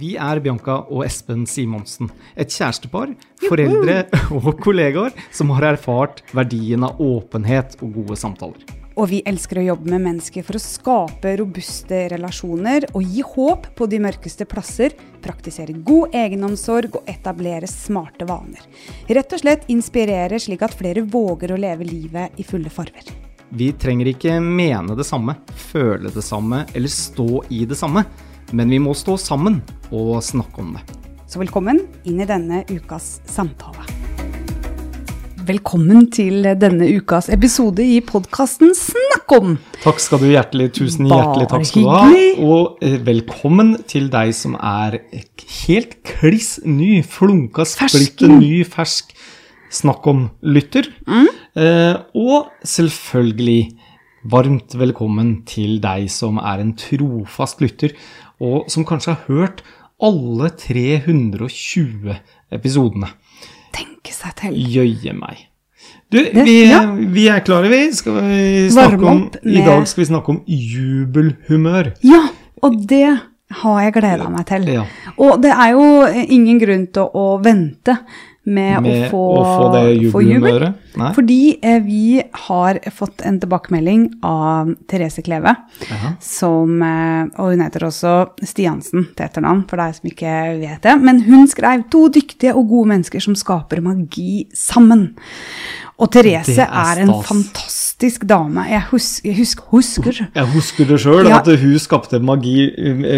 Vi Bianca og Espen Simonsen, et kjærestepar, foreldre og kollegaer som har erfart verdien av åpenhet og gode samtaler. Og vi elsker å jobbe med mennesker for å skape robuste relasjoner og gi håp på de mørkeste plasser, praktisere god egenomsorg og etablere smarte vaner. Rett og slett inspirere slik at flere våger å leve livet i fulle farver. Vi trenger ikke mene det samme, føle det samme eller stå i det samme, men vi må stå sammen og snakke om det. Så velkommen inn i denne ukas samtale. Velkommen til denne ukas episode i podcasten Snakk om. Takk skal du hjertelig, tusen hjertelig takk skal du ha. Og velkommen til deg som helt kliss ny, flunkas, splitte ny, fersk Snakk om lytter. Og selvfølgelig varmt velkommen til deg som en trofast lytter, og som kanskje har hørt alle 320 episodene. Tenke seg til. Jøye meg. Du, vi klare, vi. Skal vi snakke om, I dag skal vi snakke om jubelhumør. Ja, og det har jeg gledet meg til. Ja. Og det jo ingen grunn til å vente med å få det jubelhumøret. Fordi vi har fått en tilbakemelding av Therese Kleve, og hun heter også Stiansen til etternavn, for deg som ikke vet det. Men hun skrev 2 dyktige og gode mennesker som skaper magi sammen. Og Therese en fantastisk dame. Jeg husker. Jeg husker det selv, at hun skapte magi.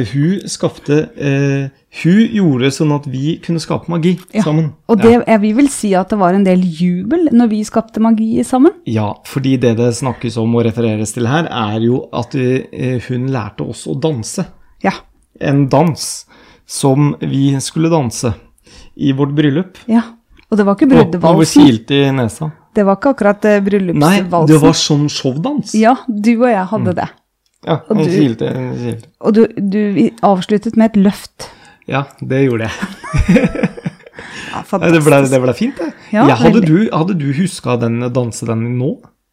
Hun gjorde sånn at vi kunne skape magi sammen. Og vi vil si at det var en del jubel når vi skapte magi sammen. Ja, fordi det snakkes om og refereres til her jo at hun lærte oss å danse. Ja. En dans som vi skulle danse i vårt bryllup. Ja, og det var ikke bruddevalsen. Og vi kilte I nesa. Det var ikke akkurat bryllupsvalsen. Nei, det var sånn showdans. Ja, du og jeg hadde det. Ja, og kilte. Og du avsluttet med et løft. Ja, det gjorde jeg. Det ble fint, det. Ja, hadde du husket danse den nå?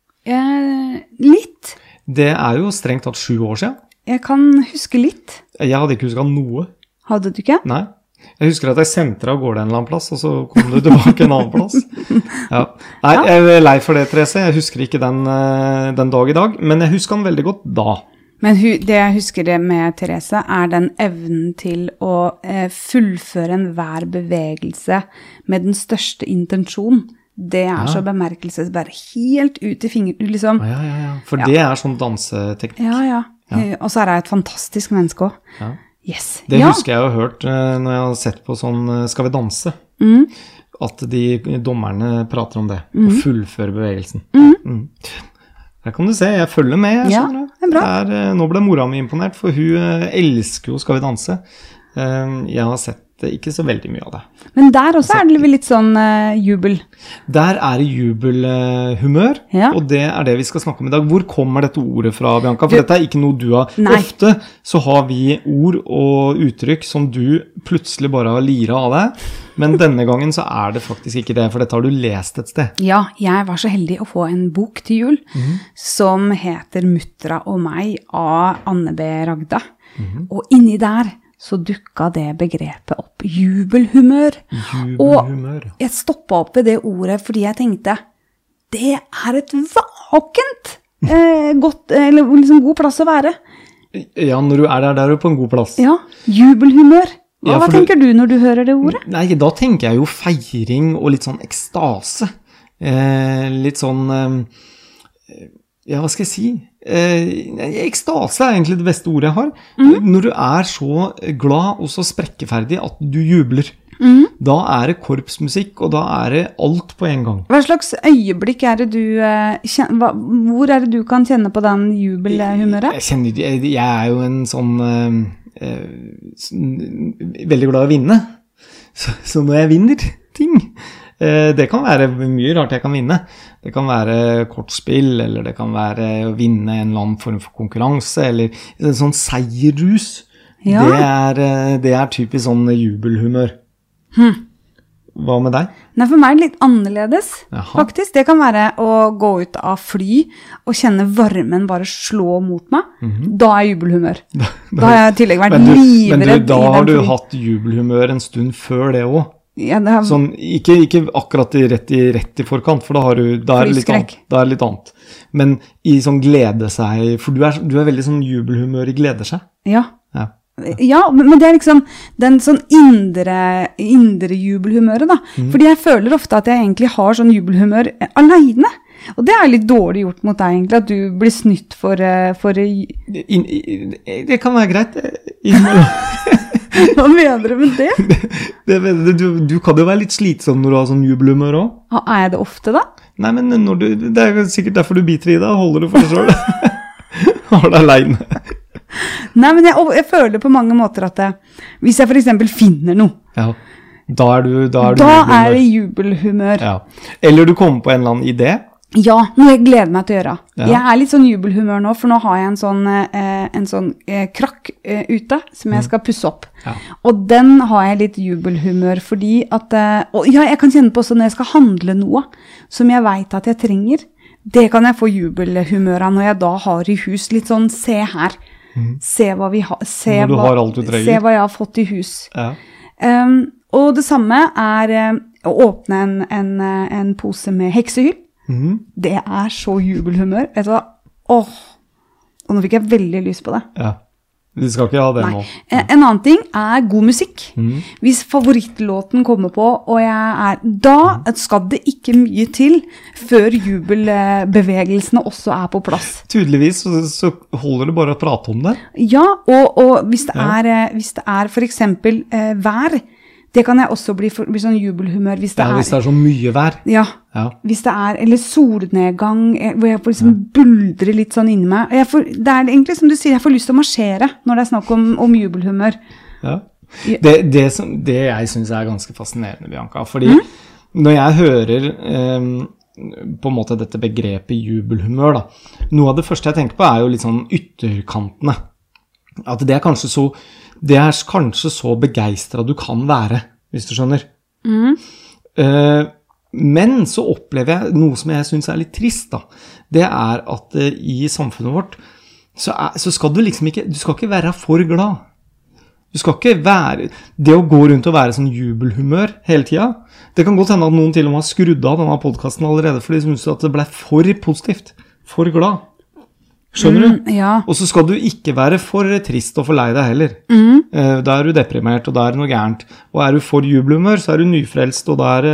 Litt. Det jo strengt tatt 7 år siden. Jeg kan huske litt. Jeg hadde ikke husket noe. Hadde du ikke? Nei. Jeg husker at jeg sendte deg av gårde en eller annen plass, og så kom du tilbake en annen plass. Ja. Nei, jeg lei for det, Therese. Jeg husker ikke den dag I dag, men jeg husker den veldig godt da. Men det jeg husker med Therese den evnen til å fullføre enhver bevegelse med den største intensjon. Det så bemerkelsesbart, helt ut I fingeren, liksom. Ja. For det sånn danseteknikk. Ja. Og så det et fantastisk menneske også. Ja. Yes. Det husker jeg har hørt når jeg har sett på sånn Skal vi danse? At de dommerne prater om det, å fullføre bevegelsen. Her kan du se, jeg følger med. Det bra. Nå ble mora mi imponert, for hun elsker jo Skal vi danse. Jeg har sett ikke så veldig mye av det. Men der også det vel litt sånn jubel. Der det jubelhumør, og det det vi skal snakke om I dag. Hvor kommer dette ordet fra, Bianca? For dette ikke noe du har. Nei. Ofte så har vi ord og uttrykk som du plutselig bare har liret av deg, men denne gangen så det faktisk ikke det, for dette har du lest et sted. Ja, jeg var så heldig å få en bok til jul, som heter Muttra og meg av Anne B. Ragda. Og inni der så dukket det begrepet opp, jubelhumør. Og jeg stoppet opp ved det ordet, fordi jeg tenkte, det et vakent, eller liksom god plass å være. Ja, når du der du på en god plass. Ja, jubelhumør. Hva tenker du når du hører det ordet? Nei, da tenker jeg jo feiring og litt sånn ekstase. Litt sånn, hva skal jeg si? Ekstase egentlig det beste ordet jeg har. Når du så glad og så sprekkeferdig at du jubler, da det korpsmusikk, og da det alt på en gang. Hva slags øyeblikk det du hvor det du kan kjenne på den jubelhumøret? Jeg jo en sånn veldig glad I å vinne. Så når jeg vinner ting, det kan være mye rart jeg kan vinne. Det kan være kortspill, eller det kan være å vinne en eller annen form for konkurranse, eller en sånn seierrus. Ja. Det typisk sånn jubelhumør. Hva med deg? Nei, for meg litt annerledes, faktisk. Det kan være å gå ut av fly og kjenne varmen bare slå mot meg. Da er jubelhumør. Da har jeg i tillegg vært livredd. Men da har du hatt jubelhumør en stund før det også. Ja, sånn, ikke akkurat rett i forkant, for da er det litt annet. Men i sånn glede seg, for du er veldig sånn jubelhumør i gleder seg. Ja, men det er liksom den sånn indre jubelhumøret da. Fordi jeg føler ofte at jeg egentlig har sånn jubelhumør alene. Og det er litt dårlig gjort mot deg egentlig, at du blir snytt for det kan være greit. Hva mener du med det? Du kan jo være litt slitsom når du har sånn jubelhumør også. Er jeg det ofte da? Nei, men det er sikkert derfor du biter i deg, holder det for deg selv. Har det alene. Nei, men jeg føler på mange måter at hvis jeg for eksempel finner noe, da er det jubelhumør. Ja. Eller du kommer på en eller annen idé. Ja, noe jeg gleder meg til å gjøre. Jeg er litt sånn jubelhumør nå, for nå har jeg en sånn krakk ute som jeg skal pusse opp. Og den har jeg litt jubelhumør fordi at, og jeg kan kjenne på også når jeg skal handle noe som jeg vet at jeg trenger. Det kan jeg få jubelhumør av når jeg da har i hus litt sånn, se her. Se hva vi har, se hva jeg har fått i hus. Og det samme er å åpne en pose med heksehyll. Det er så jubelhumør. Vet du hva? Og nå fikk jeg veldig lyst på det. Ja, vi skal ikke ha det nå. En annen ting er god musikk. Hvis favorittlåten kommer på, og da skal det ikke mye til før jubelbevegelsene også er på plass. Tydeligvis så holder det bare å prate om det. Ja, og hvis det er for eksempel vær, det kan jeg også bli sånn jubelhumør hvis det hvis det er så mye vær. Ja, hvis det eller solnedgang, hvor jeg får liksom buldre litt sånn inni meg. Det er egentlig som du sier, jeg får lyst til å marsjere når det er snakk om jubelhumør. Ja. Det jeg synes er ganske fascinerende, Bianca, fordi når jeg hører på en måte dette begrepet jubelhumør da, noe av det første jeg tenker på er jo litt sånn ytterkantene. At det er kanskje så begeistret du kan være, hvis du skjønner. Men så opplever jeg noe som jeg synes er litt trist da. Det er at i samfunnet vårt så skal du liksom ikke være for glad. Du skal ikke være, det å gå rundt og være sånn jubelhumør hele tiden, det kan godt hende at noen til og med har skrudd av denne podcasten allerede, fordi de synes at det ble for positivt, for glad. Skjønner du? Ja. Og så skal du ikke være for trist og for lei deg heller. Da er du deprimert, og da er det noe gærent. Og er du for jubelhumør, så er du nyfrelst, og da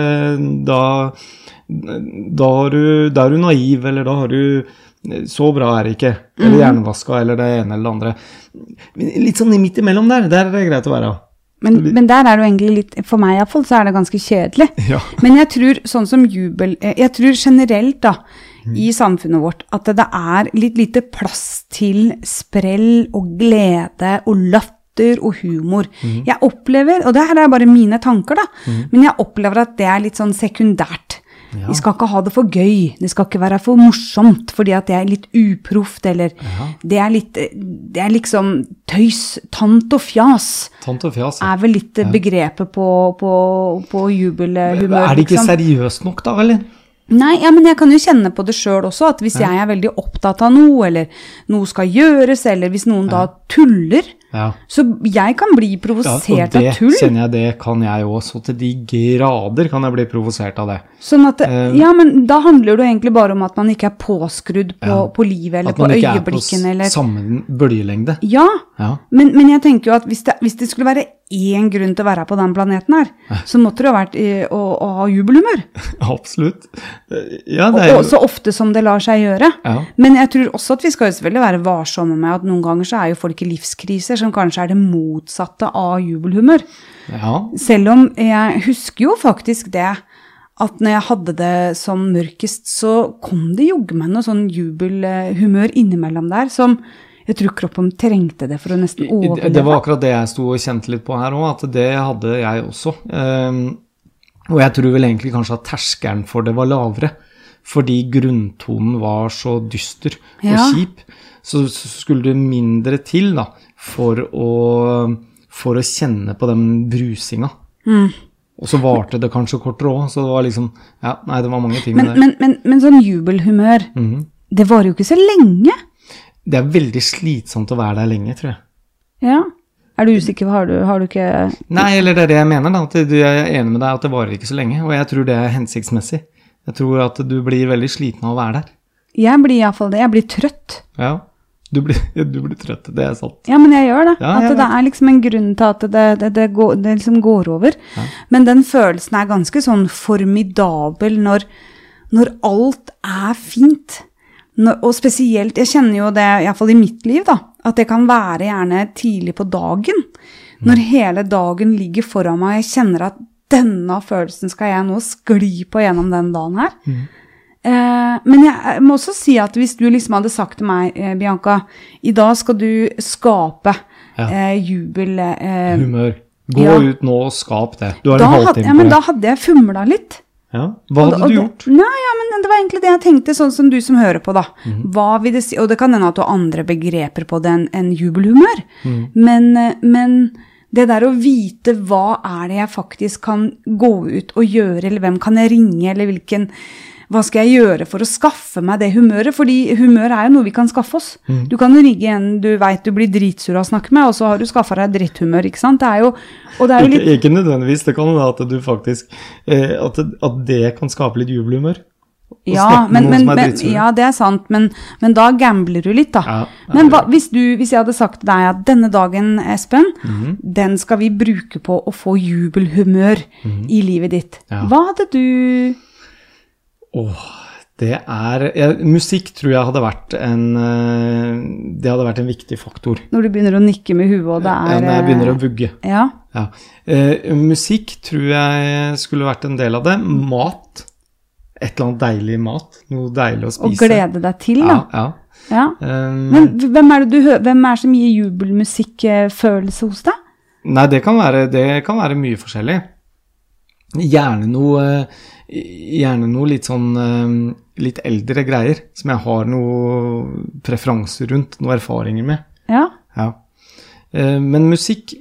er du naiv, eller da har du så bra er det ikke. Eller hjernevaska, eller det ene eller det andre. Litt sånn midt imellom der er det greit å være. Men der er det jo egentlig litt, for meg i hvert fall, så er det ganske kjedelig. Ja. Men jeg tror, sånn som jeg tror generelt da, i samfunnet vårt, at det er litt lite plass til sprell og glede og latter og humor. Jeg opplever, og det her er bare mine tanker da, men jeg opplever at det er litt sånn sekundært. Vi skal ikke ha det for gøy, det skal ikke være for morsomt, fordi at det er litt uproft, eller det er liksom tøys, tant og fjas. Tant og fjas, er vel litt begrepet på jubelhumør. Er det ikke seriøst nok da, eller? Nei, men jeg kan jo kjenne på det selv også, at hvis jeg er veldig opptatt av noe, eller noe skal gjøres, eller hvis noen da tuller, så jeg kan bli provosert av tull. Det kjenner jeg, det kan jeg også, så til de grader kan jeg bli provosert av det. Sånn at, men da handler det egentlig bare om at man ikke er påskrudd på livet, eller på øyeblikken, eller... At man ikke er på samme bølgelengde. Ja, men jeg tenker jo at hvis det skulle være en grunn til å være på den planeten her, så måtte det ha vært å ha jubelhumør. Absolutt. Og så ofte som det lar seg gjøre. Men jeg tror også at vi skal selvfølgelig være varsomme med at noen ganger så er jo folk i livskriser som kanskje er det motsatte av jubelhumør. Selv om jeg husker jo faktisk det, at når jeg hadde det som mørkest, så kom det jogge meg noe sånn jubelhumør innimellom der, som jeg tror kroppen trengte det for å nesten overleve. Det var akkurat det jeg stod og kjente litt på her også, at det hadde jeg også. Og jeg tror vel egentlig kanskje at terskelen for det var lavere, fordi grunntonen var så dyster og kjip, så skulle det mindre til da, for å kjenne på den brusinga. Og så varte det kanskje kortere også, så det var liksom, ja, nei, det var mange ting med det. Men sånn jubelhumør, det var jo ikke så lenge. Det veldig slitsomt å være der lenge, tror jeg. Ja. Du usikker, har du ikke... Nei, eller det jeg mener da, at jeg enig med deg at det varer ikke så lenge, og jeg tror det hensiktsmessig. Jeg tror at du blir veldig sliten av å være der. Jeg blir i hvert fall det, jeg blir trøtt. Ja, du blir trøtt, det sant. Ja, men jeg gjør det. Ja, at det liksom en grunn til at det liksom går over. Ja. Men den følelsen ganske sånn formidabel når alt fint. Og spesielt, jeg kjenner jo det, i hvert fall i mitt liv da, at det kan være gjerne tidlig på dagen. Når hele dagen ligger foran meg, jeg kjenner at denne følelsen skal jeg nå skli på gjennom den dagen her. Men jeg må også si at hvis du liksom hadde sagt til meg, Bianca, i dag skal du skape jubel... humør. Gå ut nå og skap det. Du har en halvtime på det. Ja, men da hadde jeg fumlet litt. Ja, hva hadde du gjort? Nei, ja, men det var egentlig det jeg tenkte, sånn som du som hører på da. Hva vil det si? Og det kan hende at du har andre begreper på det enn jubelhumør. Men det der å vite hva det jeg faktisk kan gå ut og gjøre, eller hvem kan jeg ringe, eller hva skal jeg gjøre for å skaffe meg det humøret? Fordi humør jo noe vi kan skaffe oss. Du kan jo rigge en du vet du blir dritsur av å snakke med, og så har du skaffet deg dritthumør, ikke sant? Det jo litt... Ikke nødvendigvis, det kan være at du faktisk, at det kan skape litt jubelhumør. Ja, ja, det sant, men da gambler du litt da. Men hvis jeg hadde sagt til deg at denne dagen, Espen, den skal vi bruke på å få jubelhumør i livet ditt. Hva hadde du... musikk tror jeg hadde vært en viktig faktor. Når du begynner å nikke med huet, og det når jeg begynner å vugge. Ja. Musikk tror jeg skulle vært en del av det. Mat, et eller annet deilig mat, noe deilig å spise. Og glede deg til da. Ja. Men hvem det som gir jubelmusikkfølelse hos deg? Nei, det kan være mye forskjellig. Gjerne noe litt sånn litt eldre greier som jeg har noe preferanser rundt, noe erfaringer med. Ja. Men musikk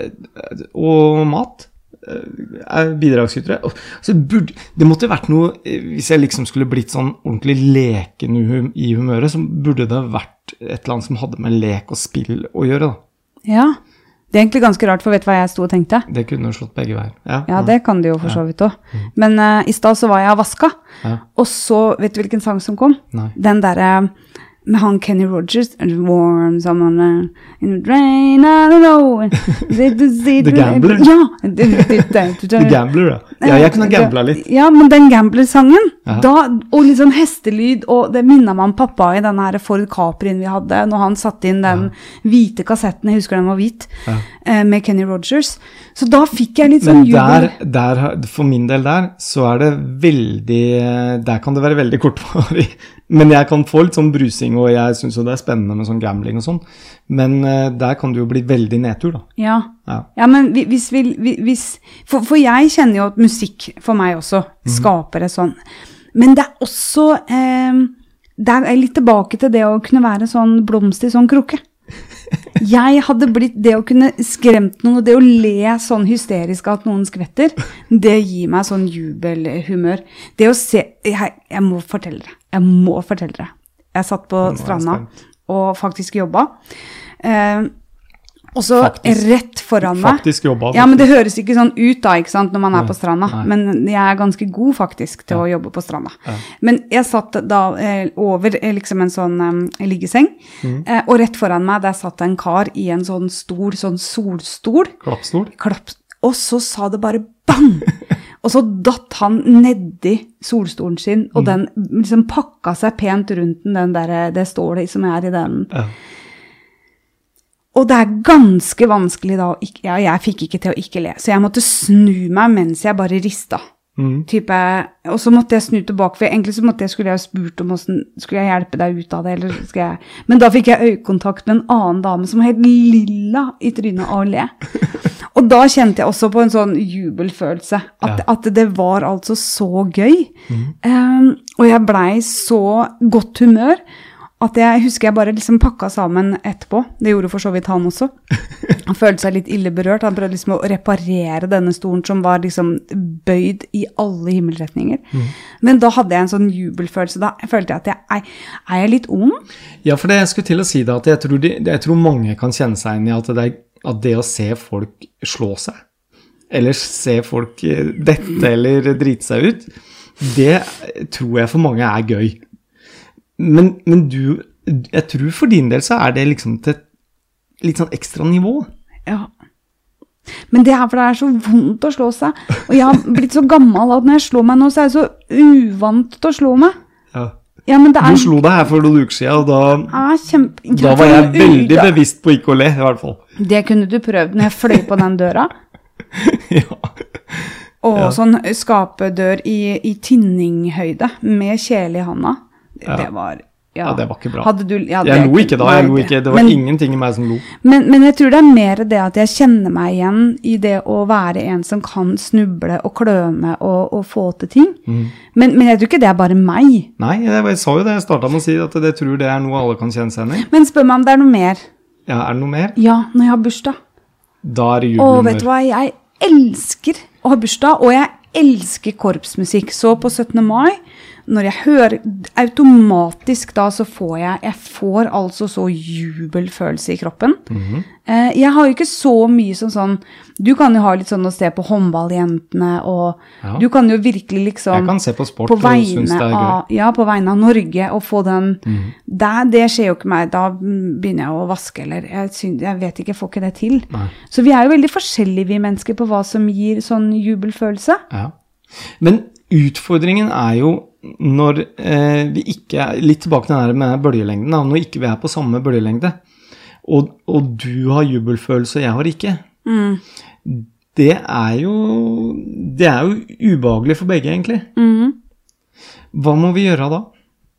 og mat bidragsytere. Det måtte vært noe, hvis jeg liksom skulle blitt sånn ordentlig leken i humøret, så burde det vært et eller annet som hadde med lek og spill å gjøre da. Ja. Det egentlig ganske rart, for vet du hva jeg stod og tenkte? Det kunne jo slått begge veier. Ja, det kan det jo for så vidt også. Men i sted så var jeg vaska, og så, vet du hvilken sang som kom? Nei. Den der med han Kenny Rogers, Warm Someone in the Rain, I don't know. The Gambler? Ja. The Gambler, ja. Ja, jeg kunne gambla litt. Ja, men den Gambler-sangen, og litt sånn hestelyd, og det minnet meg om pappa i denne her Ford Caprien vi hadde, når han satte inn den hvite kassetten, jeg husker den var hvit, med Kenny Rogers. Så da fikk jeg litt sånn jubel. Men for min del så det veldig, der kan det være veldig kortvarig. Men jeg kan få litt sånn brusing, og jeg synes jo det spennende med sånn gambling og sånn. Men der kan det jo bli veldig nedtur da. Ja, men for jeg kjenner jo at musikk for meg også skaper det sånn. Men det også, det litt tilbake til det å kunne være sånn blomst i sånn krukke. Jeg hadde blitt det å kunne skremt noen, og det å le sånn hysterisk at noen skvetter, det gir meg sånn jubelhumør. Det å se, jeg må fortelle det. Jeg satt på stranda og faktisk jobbet. Og så rett foran meg. Faktisk jobbet. Ja, men det høres ikke sånn ut da, ikke sant, når man på stranda. Men jeg ganske god faktisk til å jobbe på stranda. Men jeg satt da over liksom en sånn liggeseng, og rett foran meg, der satt en kar i en sånn stol, sånn solstol. Klappstol? Og så sa det bare bang! Og så datt han nedi solstolen sin, og den liksom pakket seg pent rundt den der, det stålet som i den. Og det ganske vanskelig da, jeg fikk ikke til å ikke le, så jeg måtte snu meg mens jeg bare ristet. Og så måtte jeg snu tilbake, for egentlig så skulle jeg spurt om hvordan skulle jeg hjelpe deg ut av det, eller skal jeg... Men da fikk jeg øyekontakt med en annen dame som var helt lilla i trynet av å le. Og da kjente jeg også på en sånn jubelfølelse, at det var altså så gøy. Og jeg ble så godt humør, at jeg husker jeg bare liksom pakket sammen etterpå. Det gjorde for så vidt han også. Han følte seg litt ille berørt. Han prøvde liksom å reparere denne stolen som var liksom bøyd i alle himmelretninger. Men da hadde jeg en sånn jubelfølelse. Da følte jeg at er jeg litt ond? Ja, for det jeg skulle til å si da, at jeg tror mange kan kjenne seg inn i at det å se folk slå seg, eller se folk dette eller drite seg ut, det tror jeg for mange er gøy. Men jeg tror for din del så er det liksom til litt sånn ekstra nivå. Ja. Men det for det er så vondt å slå seg. Og jeg har blitt så gammel at når jeg slår meg nå, så er jeg så uvant til å slå meg. Ja. Ja, men du slo deg her for noen uker siden, og da var jeg veldig bevisst på ikke å le, i hvert fall. Det kunne du prøvd når jeg fløy på den døra. Ja. Og sånn skapedør i tinninghøyde med kjele i handa. Det var... Ja, det var ikke bra. Jeg lo ikke da, det var ingenting i meg som lo. Men jeg tror det er mer det at jeg kjenner meg igjen i det å være en som kan snuble og kløme og få til ting. Men jeg tror ikke det er bare meg. Nei, jeg sa jo det, jeg startet med å si at jeg tror det er noe alle kan kjenne seg igjen i. Men spør meg om det er noe mer. Ja, er det noe mer? Ja, når jeg har bursdag. Da er det jubelhumør. Og vet du hva, jeg elsker å ha bursdag, og jeg elsker korpsmusikk. Så på 17. mai, når jeg hører automatisk da, så får jeg får altså så jubelfølelse i kroppen. Jeg har jo ikke så mye som sånn, du kan jo ha litt sånn å se på håndballjentene, og du kan jo virkelig liksom... Jeg kan se på sport og synes det er gøy. Ja, på vegne av Norge, og få den... Det skjer jo ikke meg, da begynner jeg å vaske, eller jeg vet ikke, jeg får ikke det til. Nei. Så vi er jo veldig forskjellige, vi mennesker, på hva som gir sånn jubelfølelse. Ja. Men utfordringen er jo når vi ikke litt tilbake til den her med bølgelengden da, når ikke vi er på samme bølgelengde, og du har jubelfølelse, og jeg har ikke. Det er jo ubehagelig for begge, egentlig. Hva må vi gjøre da?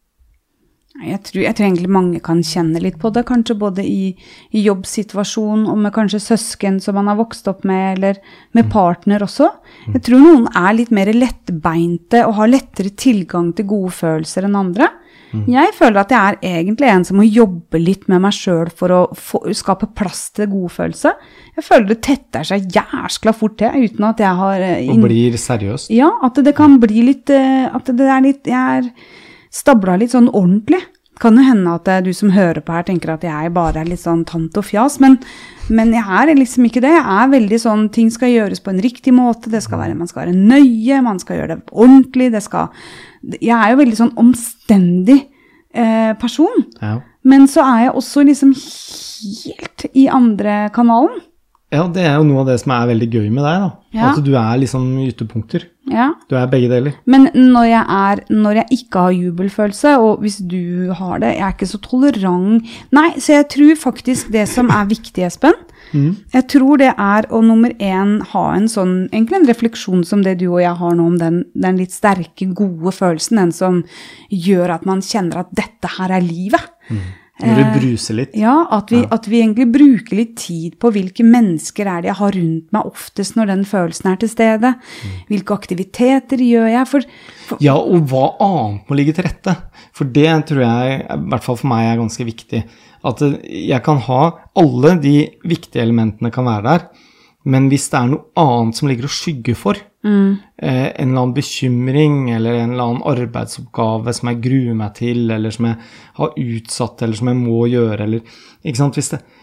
Jeg tror egentlig mange kan kjenne litt på det, kanskje både i jobbsituasjon, og med kanskje søsken som man har vokst opp med, eller med partner også. Jeg tror noen er litt mer lettbeinte og har lettere tilgang til gode følelser enn andre. Jeg føler at jeg er egentlig en som må jobbe litt med meg selv for å skape plass til gode følelser. Jeg føler det tetter seg jæskla fort til, uten at jeg har... Og blir seriøst. Ja, at det kan bli litt... At det er litt... Jeg stabla litt sånn ordentlig. Kan jo hende at du som hører på her tenker at jeg bare er litt sånn tant og fjas, men jeg er liksom ikke det. Jeg er veldig sånn, ting skal gjøres på en riktig måte, man skal være nøye, man skal gjøre det ordentlig, jeg er jo veldig sånn omstendig person, men så er jeg også liksom helt i andre kanalen. Ja, det er jo noe av det som er veldig gøy med deg da. At du er liksom ytterpunkter. Ja. Du er begge deler. Men når jeg ikke har jubelfølelse, og hvis du har det, jeg er ikke så tolerant. Nei, så jeg tror faktisk det som er viktig, Espen, jeg tror det er å nummer 1 ha en sånn, egentlig en refleksjon som det du og jeg har nå om den litt sterke, gode følelsen, den som gjør at man kjenner at dette her er livet. Når det bruser litt. Ja, at vi egentlig bruker litt tid på hvilke mennesker er det jeg har rundt meg oftest når den følelsen er til stede. Hvilke aktiviteter gjør jeg? Ja, og hva annet må ligge til rette? For det tror jeg, i hvert fall for meg, er ganske viktig. At jeg kan ha alle de viktige elementene kan være der, men hvis det er noe annet som ligger og skygger for, en eller annen bekymring, eller en eller annen arbeidsoppgave som jeg gruer meg til, eller som jeg har utsatt, eller som jeg må gjøre, eller, ikke sant,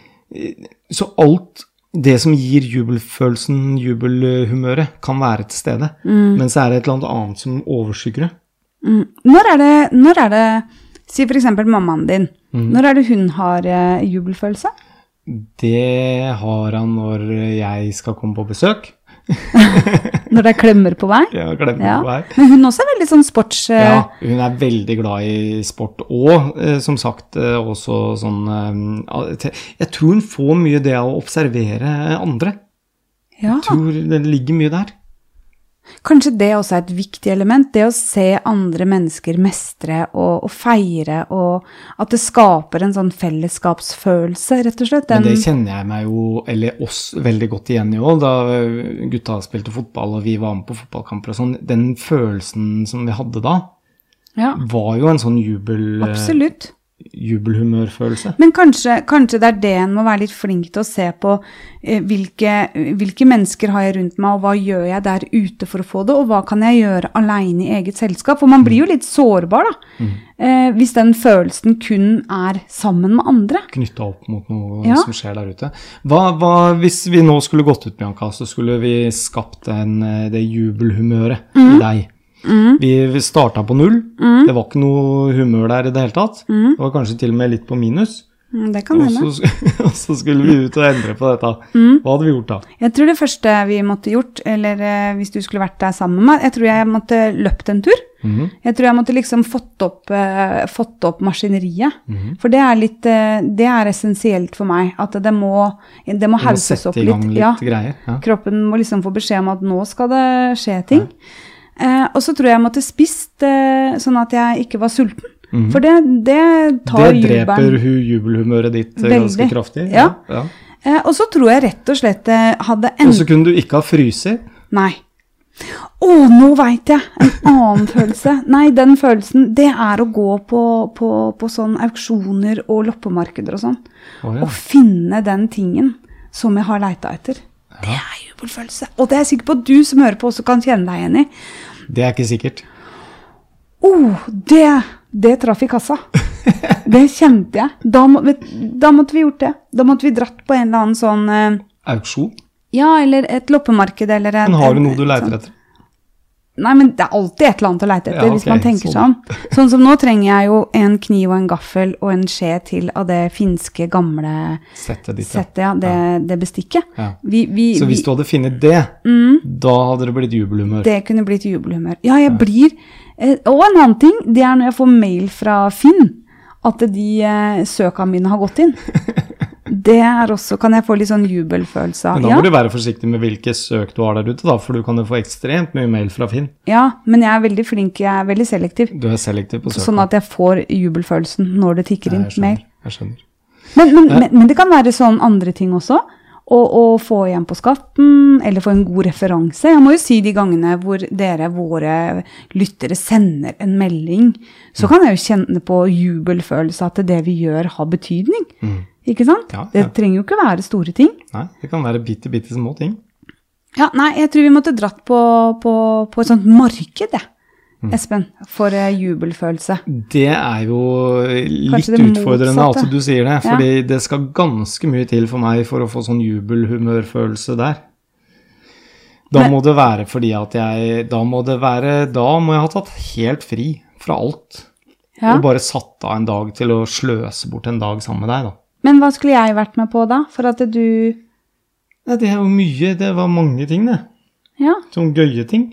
så alt det som gir jubelfølelsen, jubelhumøret, kan være til stede, men så er det et eller annet som overskygger det. Når er det, si for eksempel mammaen din, når er det hun har jubelfølelse? Det har han når jeg skal komme på besøk. Når det er klemmer på vei? Ja, klemmer på vei. Men hun også er veldig sånn sports... Ja, hun er veldig glad i sport, og som sagt også sånn... Jeg tror hun får mye det av å observere andre. Ja. Jeg tror det ligger mye der. Kanskje det også er et viktig element, det å se andre mennesker mestre og feire, og at det skaper en sånn fellesskapsfølelse, rett og slett. Men det kjenner jeg meg jo, eller oss, veldig godt igjen i år, da gutta spilte fotball, og vi var med på fotballkamper og sånn. Den følelsen som vi hadde da, var jo en sånn Absolutt. jubelhumørfølelse. Men kanskje det det en må være litt flink til å se på hvilke mennesker har jeg rundt meg, og hva gjør jeg der ute for å få det, og hva kan jeg gjøre alene i eget selskap? For man blir jo litt sårbar da, hvis den følelsen kun sammen med andre. Knyttet opp mot noe som skjer der ute. Hvis vi nå skulle gått ut, Bianca, så skulle vi skapt det jubelhumøret i deg. Vi startet på 0. Det var ikke noe humør der i det hele tatt. Det var kanskje til og med litt på minus. Det kan hende. Og så skulle vi ut og endre på dette. Hva hadde vi gjort da? Jeg tror det første vi måtte gjort, eller hvis du skulle vært der sammen med meg, jeg tror jeg måtte løpt en tur. Jeg tror jeg måtte liksom fått opp maskineriet. For det essensielt for meg, at det må hauses opp litt. Sette i gang litt greier. Ja. Kroppen må liksom få beskjed om at nå skal det skje ting. Og så tror jeg måtte spist sånn at jeg ikke var sulten. For det tar jubelen. Det dreper jubelhumøret ditt ganske kraftig. Ja. Og så tror jeg rett og slett hadde Og så kunne du ikke ha fryser? Nei. Nå vet jeg en annen følelse. Nei, den følelsen, det å gå på sånne auksjoner og loppemarkeder og sånn. Og finne den tingen som jeg har letet etter. Det jubelfølelse. Og det jeg sikker på at du som hører på også kan kjenne deg igjen i. Det ikke sikkert. Det traff i kassa. Det kjente jeg. Da måtte vi gjort det. Da måtte vi dratt på en eller annen sånn auksjon? Ja, eller et loppemarked. Men har du noe du leter etter? Nei, men det alltid et eller annet å lete etter, hvis man tenker seg om. Sånn som nå trenger jeg jo en kniv og en gaffel og en skje til av det finske gamle settet ditt, det bestikket. Ja. Så hvis du hadde funnet det, da hadde det blitt jubelhumør? Det kunne blitt jubelhumør. Ja, jeg blir... Og en annen ting, det når jeg får mail fra Finn, at de søkene mine har gått inn. Det også, kan jeg få litt sånn jubelfølelse av. Men da må du være forsiktig med hvilke søk du har der ute da, for du kan jo få ekstremt mye mail fra Finn. Ja, men jeg veldig flink, jeg veldig selektiv. Du selektiv på søk. Sånn at jeg får jubelfølelsen når det tikker inn mail. Jeg skjønner. Men det kan være sånn andre ting også, å få igjen på skatten, eller få en god referanse. Jeg må jo si de gangene hvor våre lyttere sender en melding, så kan jeg jo kjenne på jubelfølelse at det vi gjør har betydning. Ikke sant? Ja. Det trenger jo ikke være store ting. Nei, det kan være bitte små ting. Ja, nei, jeg tror vi måtte dratt på et sånt marked, Espen, for jubelfølelse. Det jo litt utfordrende, altså du sier det, fordi det skal ganske mye til for meg for å få sånn jubelhumørfølelse der. Da må det være fordi at da må jeg ha tatt helt fri fra alt, og bare satt av en dag til å sløse bort en dag sammen med deg da. Men hva skulle jeg vært med på da, for at du... Nei, det jo mye, det var mange ting det. Ja. Sånn gøye ting.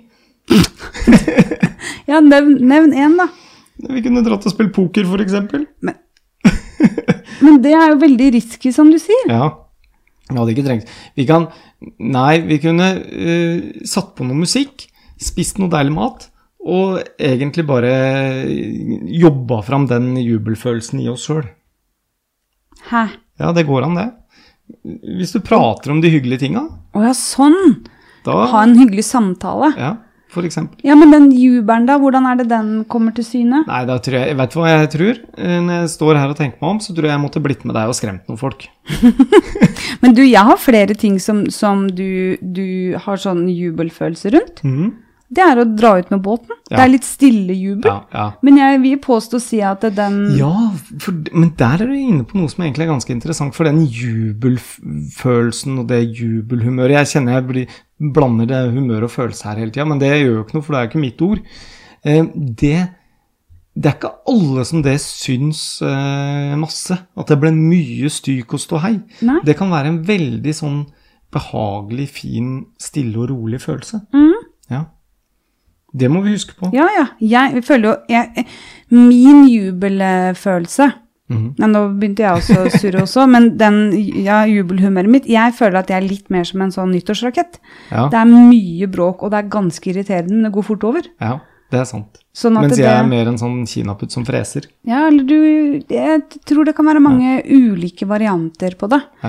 Ja, nevn en da. Vi kunne dratt og spille poker for eksempel. Men det jo veldig risky som du sier. Ja, jeg hadde ikke trengt. Vi kunne satt på noe musikk, spist noe deilig mat, og egentlig bare jobba fram den jubelfølelsen i oss selv. Hæ? Ja, det går an det. Hvis du prater om de hyggelige tingene. Åja, sånn. Ha en hyggelig samtale. Ja, for eksempel. Ja, men den jubelen da, hvordan det den kommer til syne? Nei, da tror jeg vet du hva jeg tror? Når jeg står her og tenker meg om, så tror jeg måtte blitt med deg og skremt noen folk. Men du, jeg har flere ting som du har sånn jubelfølelse rundt. Det å dra ut med båten. Det litt stille jubel. Men jeg vil påstå å si at den... Ja, men der du inne på noe som egentlig ganske interessant, for den jubelfølelsen og det jubelhumøret. Jeg kjenner jeg blander det humør og følelse her hele tiden, men det gjør jo ikke noe, for det ikke mitt ord. Det ikke alle som det syns masse, at det ble mye styk og ståhei. Nei. Det kan være en veldig sånn behagelig, fin, stille og rolig følelse. Ja. Det må vi huske på. Ja. Jeg føler jo, min jubelfølelse, nå begynte jeg også å surre også, men jubelhumøret mitt, jeg føler at jeg litt mer som en sånn nyttårsrakett. Ja. Det mye bråk, og det ganske irriterende, men det går fort over. Ja, det sant. Sånn mens jeg mer en sånn kinaputt som freser. Ja, eller jeg tror det kan være mange ulike varianter på det. Ja.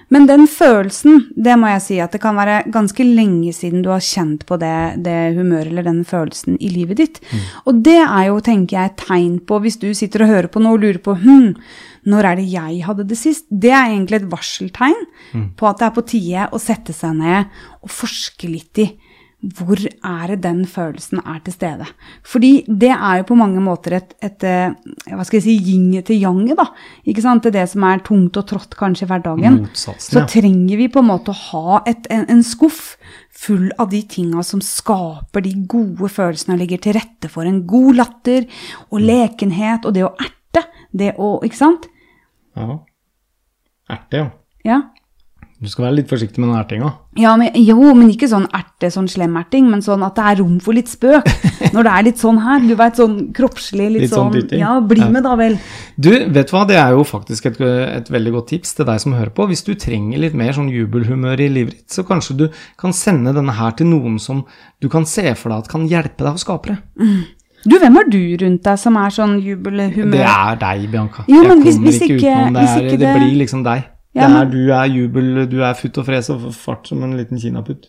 Men den følelsen, det må jeg si at det kan være ganske lenge siden du har kjent på det humøret eller den følelsen i livet ditt. Og det jo, tenker jeg, et tegn på, hvis du sitter og hører på noe og lurer på, når det jeg hadde det sist? Det egentlig et varseltegn på at det på tide å sette seg ned og forske litt i hvor det den følelsen til stede. Fordi det jo på mange måter et hva skal jeg si, yin til yang da, ikke sant? Det som tungt og trått kanskje i hverdagen. Så trenger vi på en måte å ha en skuff full av de tingene som skaper de gode følelsene og legger til rette for en god latter og lekenhet, og det å erte, det å, ikke sant? Ja, erte, ja. Ja. Du skal være litt forsiktig med den ertinga. Ja, men ikke sånn erte, sånn slemmerting, men sånn at det rom for litt spøk. Når det litt sånn her, du vet, sånn kroppslig, litt sånn dytting. Ja, bli med da vel. Du, vet du hva, det jo faktisk et veldig godt tips til deg som hører på. Hvis du trenger litt mer sånn jubelhumør i livet ditt, så kanskje du kan sende denne her til noen som du kan se for deg at kan hjelpe deg å skape det. Du, hvem du rundt deg som sånn jubelhumør? Det deg, Bianca. Jo, men jeg hvis ikke utenom det blir liksom deg. Ja, men... Du jubel, du futt og fres og fart som en liten kinaputt.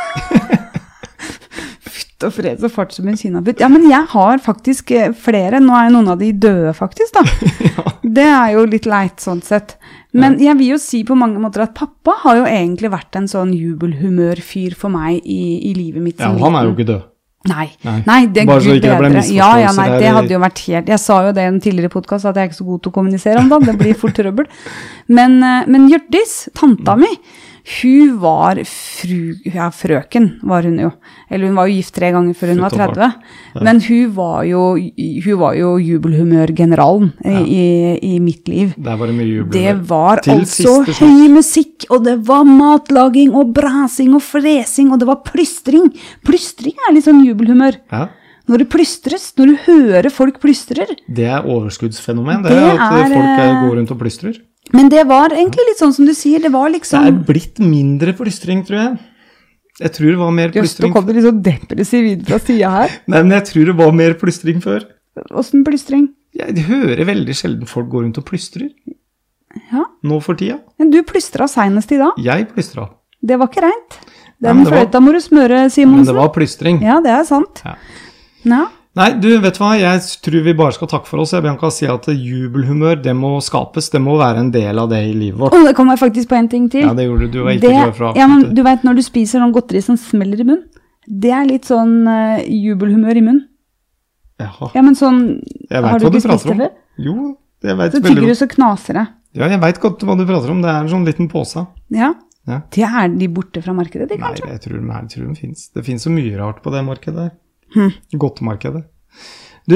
Futt og fres og fart som en kinaputt. Ja, men jeg har faktisk flere. Nå jo noen av de døde faktisk da. Ja. Det jo litt leit sånn sett. Men jeg vil jo si på mange måter at pappa har jo egentlig vært en sånn jubelhumørfyr for meg i livet mitt. Ja, han jo ikke død. Nei, det Gud bedre. Ja, nei, det hadde jo vært helt... Jeg sa jo det i en tidligere podcast, at jeg ikke så god til å kommunisere om det. Det blir fort trøbbel. Men Hjørdis, tanta mi, hun var frøken var hun jo. Eller hun var jo gift 3 ganger før hun var 30. Men hun var jo jubelhumørgeneralen i mitt liv. Der var det mye jubelhumør. Det var altså høy musikk, og det var matlaging, og brasing, og fresing, og det var plystring. Plystring litt sånn jubelhumør. Ja. Når det plystres, når du hører folk plystrer. Det overskuddsfenomen, det at folk går rundt og plystrer. Men det var egentlig litt sånn som du sier, det var liksom... Det blitt mindre plystring, tror jeg. Jeg tror det var mer plystring. Just, nå kom det litt så depressiv vid fra siden her. Nei, men jeg tror det var mer plystring før. Hvordan plystring? Jeg hører veldig sjelden folk gå rundt og plystrer. Ja. Nå for tida. Men du plystret senest i dag. Jeg plystret. Det var ikke rent. Den fløyta må du smøre, Simonsen. Men det var plystring. Ja, det sant. Ja. Ja. Nei, du, vet du hva? Jeg tror vi bare skal takke for oss. Jeg kan si at jubelhumør, det må skapes. Det må være en del av det i livet vårt. Og det kommer faktisk på en ting til. Ja, det gjorde du. Du var ikke glad fra. Ja, men du vet, når du spiser noen godteri som smeller i munn, det litt sånn jubelhumør i munn. Jaha. Ja, men sånn... Jeg vet hva du prater om. Jo, jeg vet så tygger du, så knaser det. Ja, jeg vet godt hva du prater om. Det en sånn liten påse. Ja. Det de borte fra markedet, de kanskje? Nei, jeg tror de finnes. Det finnes så mye rart på det markedet der. Godtmarkedet. Du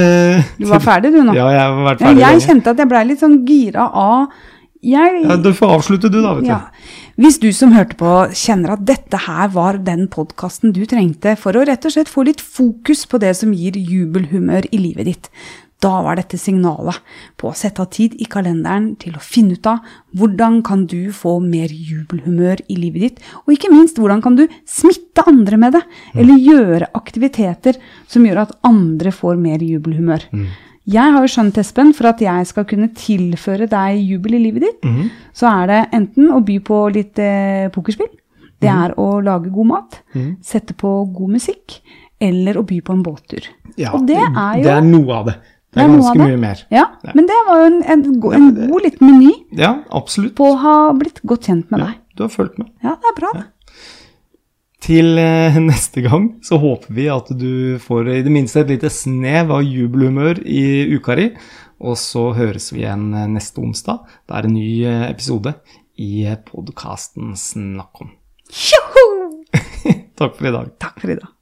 var ferdig du nå? Ja, jeg har vært ferdig. Jeg kjente at jeg ble litt sånn gira av... Ja, du får avslutte du da, vet du. Hvis du som hørte på kjenner at dette her var den podcasten du trengte for å rett og slett få litt fokus på det som gir jubelhumør i livet ditt, da var dette signalet på å sette av tid i kalenderen til å finne ut av hvordan kan du få mer jubelhumør i livet ditt, og ikke minst hvordan kan du smitte andre med det, eller gjøre aktiviteter som gjør at andre får mer jubelhumør. Jeg har jo skjønt, Espen, for at jeg skal kunne tilføre deg jubel i livet ditt, så det enten å by på litt pokerspill, det å lage god mat, sette på god musikk, eller å by på en båttur. Ja, og det jo... Det noe av det. Det ganske mye mer. Ja, men det var jo en god liten meny. Ja, absolutt. På å ha blitt godt kjent med deg. Du har følt med. Ja, det bra det. Til neste gang så håper vi at du får i det minste et lite snev av jubelhumør i uka di, og så høres vi igjen neste onsdag. Det en ny episode i podcasten Snakk om. Tjoho! Takk for i dag. Takk for i dag.